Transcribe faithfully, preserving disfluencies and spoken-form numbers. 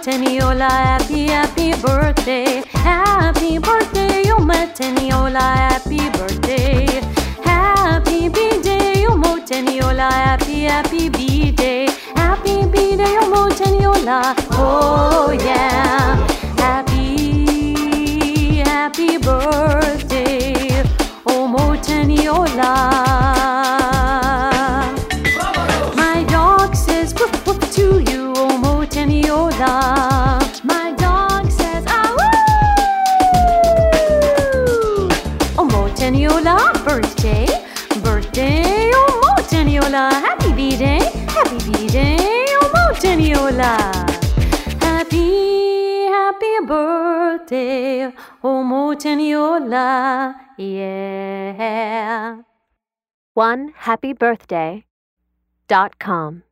Teniola, happy, happy birthday. Happy birthday, oh my Teniola, happy birthday. Happy B-day, oh my Teniola, happy, happy B-day. Happy B-day, oh my Teniola, oh yeah. Happy, happy birthday, oh my Teniola. My dog says woof woof to you, oh my Teniola. My dog says ah woo. Oh my Teniola, birthday, birthday, oh my Teniola. Happy B-day, happy B-day, oh my Teniola. Happy, happy birthday, oh my Teniola, yeah. one happy birthday dot com